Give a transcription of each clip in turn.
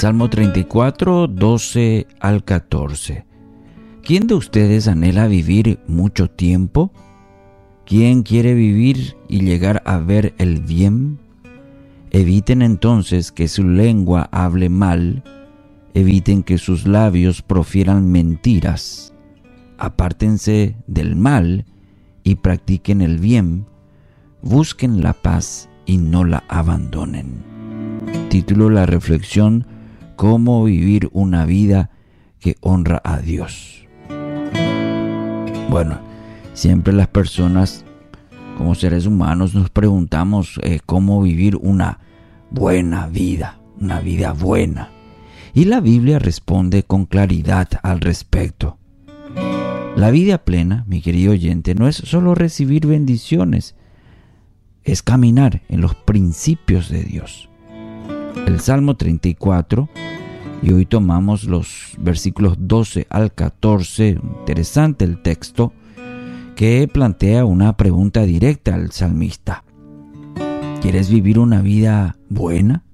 Salmo 34, 12 al 14. ¿Quién de ustedes anhela vivir mucho tiempo? ¿Quién quiere vivir y llegar a ver el bien? Eviten entonces que su lengua hable mal, eviten que sus labios profieran mentiras. Apártense del mal y practiquen el bien, busquen la paz y no la abandonen. Título de la reflexión: ¿Cómo vivir una vida que honra a Dios? Bueno, siempre las personas como seres humanos nos preguntamos cómo vivir una buena vida, una vida buena. Y la Biblia responde con claridad al respecto. La vida plena, mi querido oyente, no es solo recibir bendiciones, es caminar en los principios de Dios. El Salmo 34, y hoy tomamos los versículos 12 al 14, interesante el texto, que plantea una pregunta directa al salmista. ¿Quieres vivir una vida buena?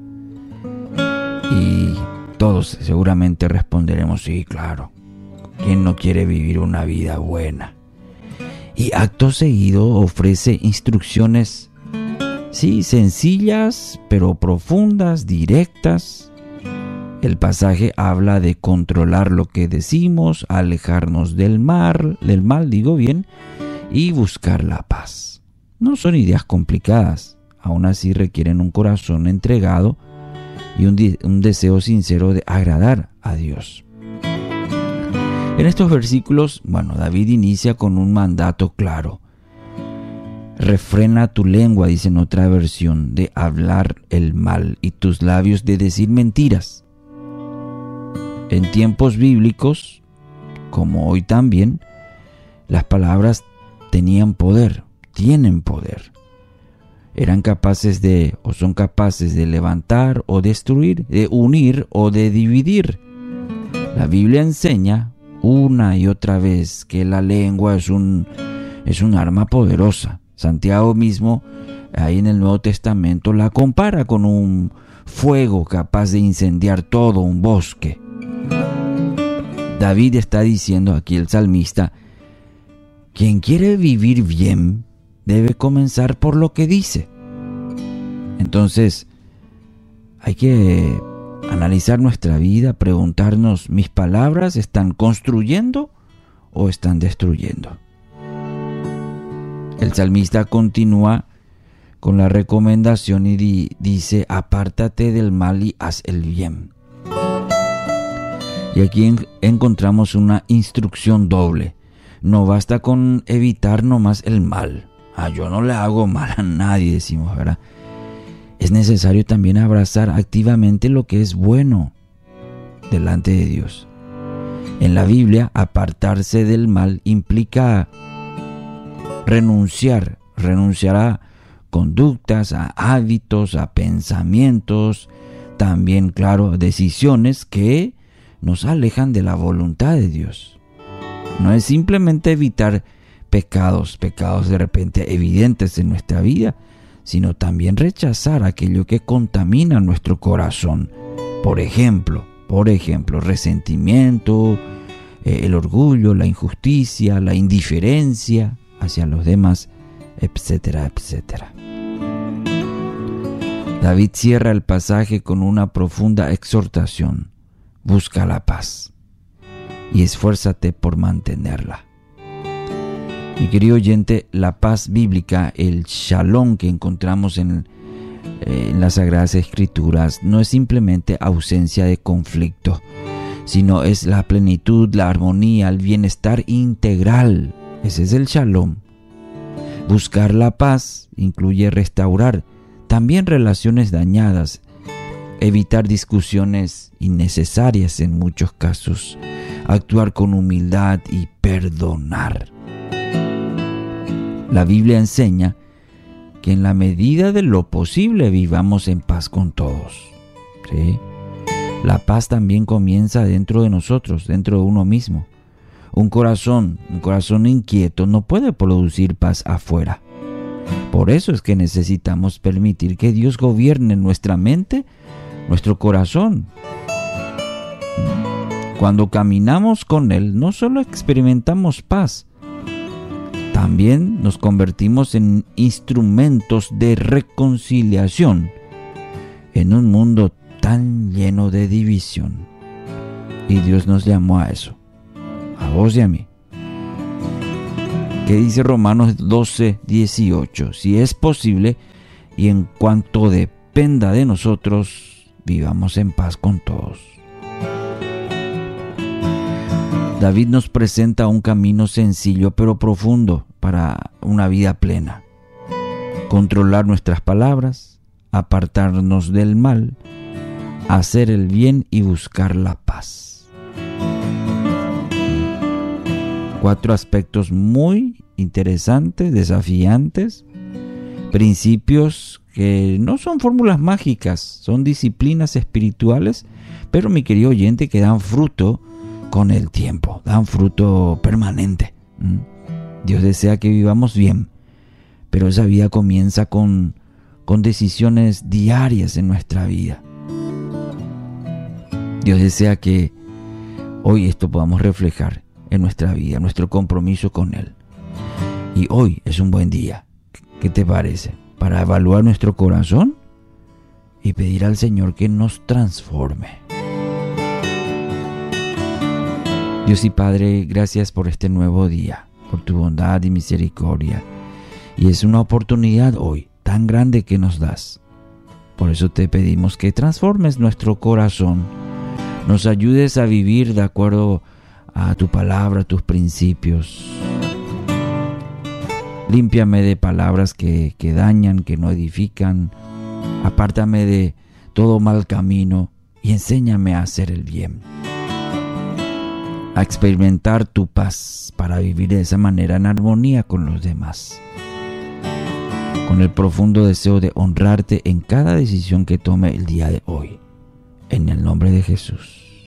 Y todos seguramente responderemos: sí, claro. ¿Quién no quiere vivir una vida buena? Y acto seguido ofrece instrucciones, sí, sencillas, pero profundas, directas. El pasaje habla de controlar lo que decimos, alejarnos del mal, y buscar la paz. No son ideas complicadas, aún así requieren un corazón entregado y un deseo sincero de agradar a Dios. En estos versículos, David inicia con un mandato claro. Refrena tu lengua, dice en otra versión, de hablar el mal y tus labios de decir mentiras. En tiempos bíblicos, como hoy también, las palabras tenían poder, tienen poder. Eran capaces de, o son capaces de levantar o destruir, de unir o de dividir. La Biblia enseña una y otra vez que la lengua es un arma poderosa. Santiago mismo, ahí en el Nuevo Testamento, la compara con un fuego capaz de incendiar todo un bosque. David está diciendo aquí, el salmista: quien quiere vivir bien debe comenzar por lo que dice. Entonces, hay que analizar nuestra vida, preguntarnos: ¿mis palabras están construyendo o están destruyendo? El salmista continúa con la recomendación y dice: apártate del mal y haz el bien. Y aquí encontramos una instrucción doble. No basta con evitar nomás el mal. Yo no le hago mal a nadie, decimos, ¿verdad? Es necesario también abrazar activamente lo que es bueno delante de Dios. En la Biblia, apartarse del mal implica renunciar a conductas, a hábitos, a pensamientos, también, claro, decisiones que nos alejan de la voluntad de Dios. No es simplemente evitar pecados de repente evidentes en nuestra vida, sino también rechazar aquello que contamina nuestro corazón. Por ejemplo, resentimiento, el orgullo, la injusticia, la indiferencia hacia los demás, etcétera, etcétera. David cierra el pasaje con una profunda exhortación: busca la paz y esfuérzate por mantenerla. Mi querido oyente, la paz bíblica, el shalom que encontramos en las Sagradas Escrituras, no es simplemente ausencia de conflicto, sino es la plenitud, la armonía, el bienestar integral. Ese es el shalom. Buscar la paz incluye restaurar también relaciones dañadas, evitar discusiones innecesarias en muchos casos, actuar con humildad y perdonar. La Biblia enseña que en la medida de lo posible vivamos en paz con todos. ¿Sí? La paz también comienza dentro de nosotros, dentro de uno mismo. Un corazón inquieto no puede producir paz afuera. Por eso es que necesitamos permitir que Dios gobierne nuestra mente nuestro corazón. Cuando caminamos con Él, no solo experimentamos paz, también nos convertimos en instrumentos de reconciliación en un mundo tan lleno de división. Y Dios nos llamó a eso, a vos y a mí. ¿Qué dice Romanos 12:18? Si es posible y en cuanto dependa de nosotros, vivamos en paz con todos. David nos presenta un camino sencillo pero profundo para una vida plena. Controlar nuestras palabras, apartarnos del mal, hacer el bien y buscar la paz. 4 aspectos muy interesantes, desafiantes, principios que no son fórmulas mágicas, son disciplinas espirituales, pero mi querido oyente, que dan fruto con el tiempo, dan fruto permanente. Dios desea que vivamos bien, pero esa vida comienza con decisiones diarias en nuestra vida. Dios desea que hoy esto podamos reflejar en nuestra vida, nuestro compromiso con Él. Y hoy es un buen día, ¿qué te parece? Para evaluar nuestro corazón y pedir al Señor que nos transforme. Dios y Padre, gracias por este nuevo día, por tu bondad y misericordia. Y es una oportunidad hoy tan grande que nos das. Por eso te pedimos que transformes nuestro corazón, nos ayudes a vivir de acuerdo a tu palabra, tus principios. Límpiame de palabras que dañan, que no edifican. Apártame de todo mal camino y enséñame a hacer el bien, a experimentar tu paz para vivir de esa manera en armonía con los demás, con el profundo deseo de honrarte en cada decisión que tome el día de hoy. En el nombre de Jesús.